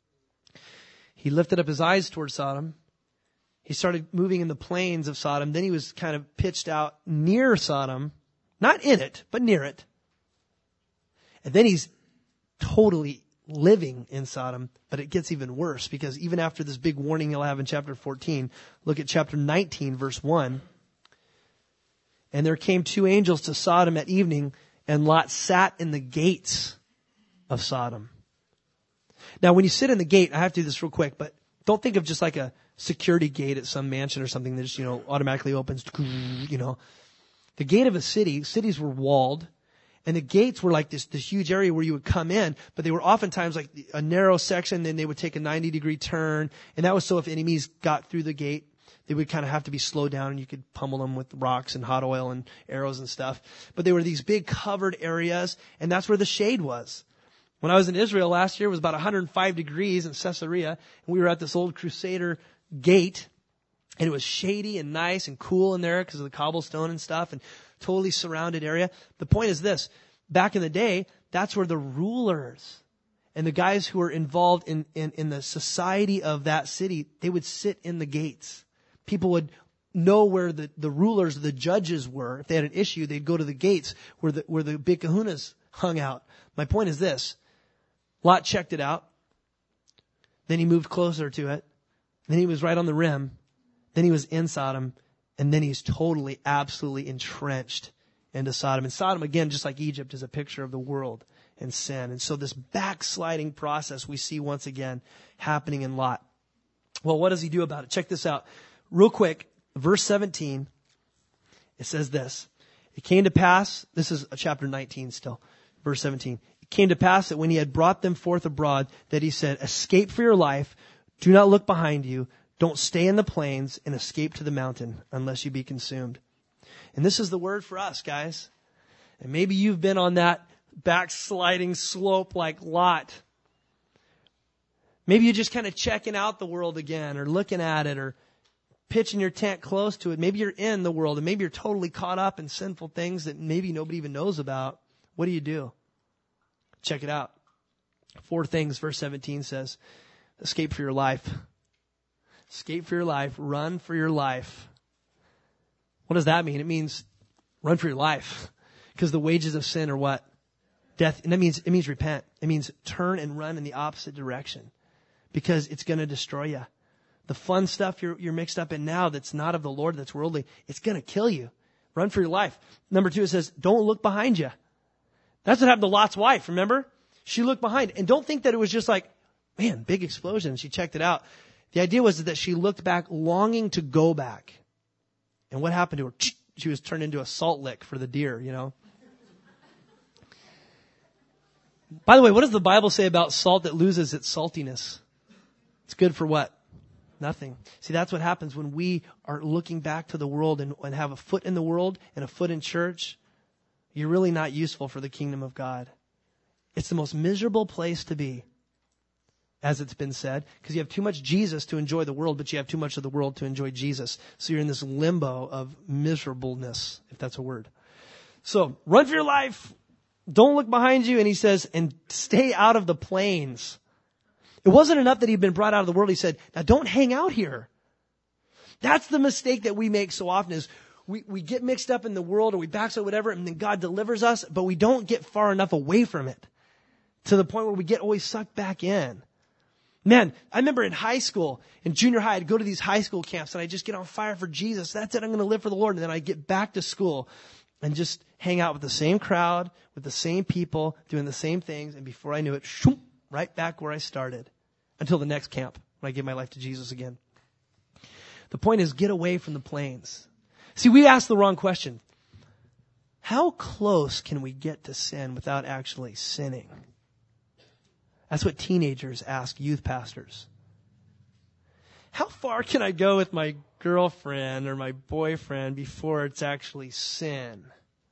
He lifted up his eyes toward Sodom. He started moving in the plains of Sodom. Then he was kind of pitched out near Sodom. Not in it, but near it. And then he's totally living in Sodom, but it gets even worse because even after this big warning he'll have in chapter fourteen, look at chapter nineteen, verse one. And there came two angels to Sodom at evening, and Lot sat in the gates of Sodom. Now, when you sit in the gate, I have to do this real quick, but don't think of just like a security gate at some mansion or something that just, you know, automatically opens, you know. The gate of a city, cities were walled, and the gates were like this, this huge area where you would come in, but they were oftentimes like a narrow section, then they would take a ninety degree turn, and that was so if enemies got through the gate, they would kind of have to be slowed down and you could pummel them with rocks and hot oil and arrows and stuff. But they were these big covered areas, and that's where the shade was. When I was in Israel last year, it was about one hundred five degrees in Caesarea, and we were at this old Crusader gate, and it was shady and nice and cool in there because of the cobblestone and stuff, and totally surrounded area. The point is this, back in the day, that's where the rulers and the guys who were involved in, in, in the society of that city, they would sit in the gates. People would know where the, the rulers, the judges were. If they had an issue, they'd go to the gates where the, where the big kahunas hung out. My point is this. Lot checked it out. Then he moved closer to it. Then he was right on the rim. Then he was in Sodom. And then he's totally, absolutely entrenched into Sodom. And Sodom, again, just like Egypt, is a picture of the world and sin. And so this backsliding process we see once again happening in Lot. Well, what does he do about it? Check this out. Real quick, verse seventeen, it says this. It came to pass, this is chapter nineteen still, verse seventeen. It came to pass that when he had brought them forth abroad, that he said, escape for your life, do not look behind you, don't stay in the plains, and escape to the mountain, unless you be consumed. And this is the word for us, guys. And maybe you've been on that backsliding slope like Lot. Maybe you're just kind of checking out the world again, or looking at it, or pitching your tent close to it. Maybe you're in the world and maybe you're totally caught up in sinful things that maybe nobody even knows about. What do you do? Check it out. Four things, verse seventeen says. Escape for your life. Escape for your life. Run for your life. What does that mean? It means run for your life. Because the wages of sin are what? Death. And that means, it means repent. It means turn and run in the opposite direction. Because it's going to destroy you. The fun stuff you're, you're mixed up in now that's not of the Lord, that's worldly, it's going to kill you. Run for your life. Number two, it says, don't look behind you. That's what happened to Lot's wife, remember? She looked behind. And don't think that it was just like, man, big explosion. She checked it out. The idea was that she looked back longing to go back. And what happened to her? She was turned into a salt lick for the deer, you know. By the way, what does the Bible say about salt that loses its saltiness? It's good for what? Nothing. See, that's what happens when we are looking back to the world and, and have a foot in the world and a foot in church. You're really not useful for the kingdom of God. It's the most miserable place to be, as it's been said, because you have too much Jesus to enjoy the world, but you have too much of the world to enjoy Jesus. So you're in this limbo of miserableness, if that's a word. So run for your life. Don't look behind you. And he says, and stay out of the plains. It wasn't enough that he'd been brought out of the world. He said, now don't hang out here. That's the mistake that we make so often is we, we get mixed up in the world or we backslide whatever, and then God delivers us, but we don't get far enough away from it to the point where we get always sucked back in. Man, I remember in high school, in junior high, I'd go to these high school camps and I'd just get on fire for Jesus. That's it. I'm going to live for the Lord. And then I'd get back to school and just hang out with the same crowd, with the same people, doing the same things. And before I knew it, shoop, right back where I started until the next camp when I gave my life to Jesus again. The point is, get away from the plains. See, we asked the wrong question. How close can we get to sin without actually sinning? That's what teenagers ask youth pastors. How far can I go with my girlfriend or my boyfriend before it's actually sin?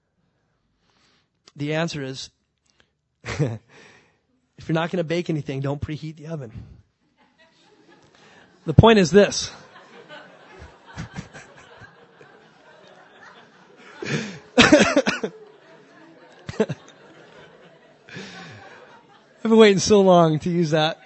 The answer is, if you're not going to bake anything, don't preheat the oven. The point is this. I've been waiting so long to use that.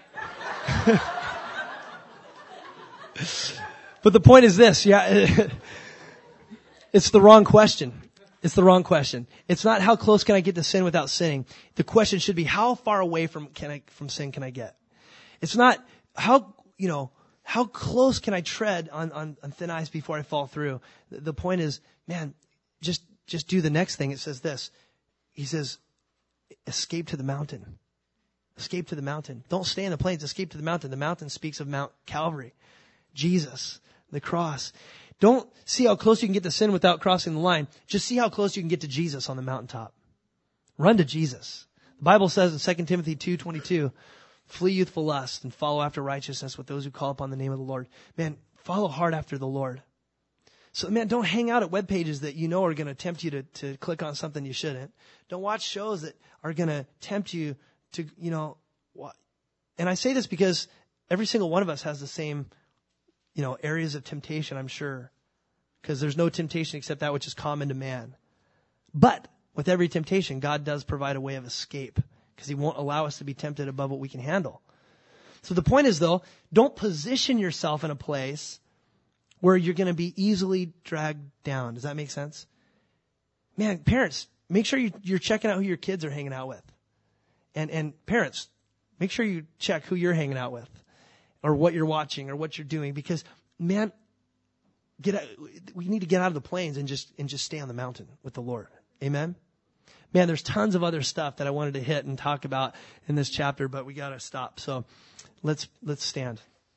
But the point is this, yeah, it's the wrong question. It's the wrong question. It's not how close can I get to sin without sinning. The question should be how far away from can I from sin can I get? It's not how, you know, how close can I tread on, on, on thin ice before I fall through? The, the point is, man, just just do the next thing. It says this. He says, escape to the mountain. Escape to the mountain. Don't stay in the plains. Escape to the mountain. The mountain speaks of Mount Calvary. Jesus, the cross. Don't see how close you can get to sin without crossing the line. Just see how close you can get to Jesus on the mountaintop. Run to Jesus. The Bible says in Second Timothy two twenty-two, flee youthful lust and follow after righteousness with those who call upon the name of the Lord. Man, follow hard after the Lord. So, man, don't hang out at web pages that you know are going to tempt you to, to click on something you shouldn't. Don't watch shows that are going to tempt you to, you know, what? And I say this because every single one of us has the same, you know, areas of temptation, I'm sure. Because there's no temptation except that which is common to man. But with every temptation, God does provide a way of escape because he won't allow us to be tempted above what we can handle. So the point is, though, don't position yourself in a place where you're going to be easily dragged down. Does that make sense? Man, parents, make sure you, you're checking out who your kids are hanging out with. And and parents, make sure you check who you're hanging out with or what you're watching or what you're doing. Because, man, get out, we need to get out of the plains and just and just stay on the mountain with the Lord. Amen? Man, there's tons of other stuff that I wanted to hit and talk about in this chapter, but we got to stop. So let's let's stand.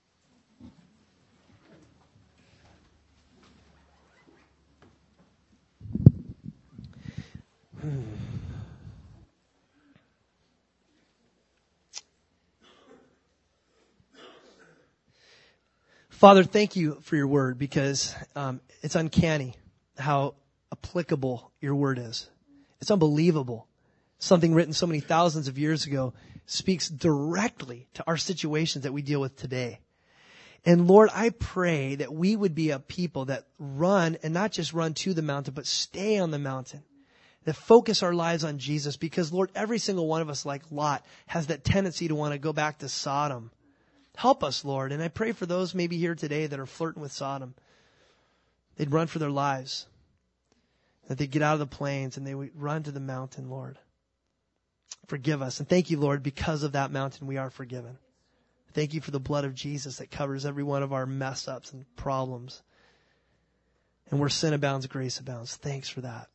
Hmm. Father, thank you for your word because um, it's uncanny how applicable your word is. It's unbelievable. Something written so many thousands of years ago speaks directly to our situations that we deal with today. And Lord, I pray that we would be a people that run and not just run to the mountain, but stay on the mountain. That focus our lives on Jesus because, Lord, every single one of us, like Lot, has that tendency to want to go back to Sodom. Help us, Lord. And I pray for those maybe here today that are flirting with Sodom. They'd run for their lives. That they'd get out of the plains and they would run to the mountain, Lord. Forgive us. And thank you, Lord, because of that mountain we are forgiven. Thank you for the blood of Jesus that covers every one of our mess ups and problems. And where sin abounds, grace abounds. Thanks for that.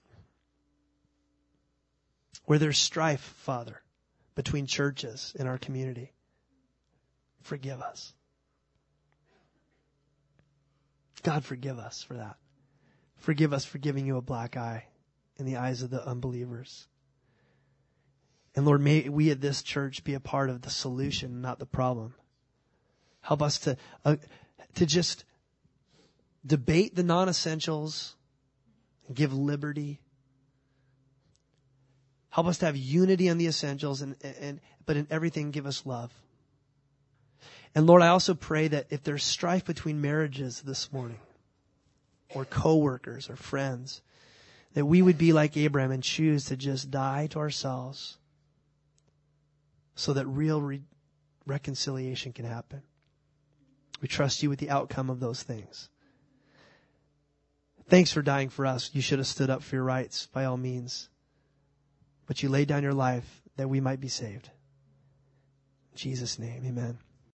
Where there's strife, Father, between churches in our community, forgive us. God, forgive us for that. Forgive us for giving you a black eye in the eyes of the unbelievers. And Lord, may we at this church be a part of the solution, not the problem. Help us to, uh, to just debate the non-essentials and give liberty. Help us to have unity on the essentials, and, and but in everything give us love. And Lord, I also pray that if there's strife between marriages this morning, or coworkers or friends, that we would be like Abraham and choose to just die to ourselves so that real re- reconciliation can happen. We trust you with the outcome of those things. Thanks for dying for us. You should have stood up for your rights by all means. But you laid down your life that we might be saved. In Jesus' name, amen.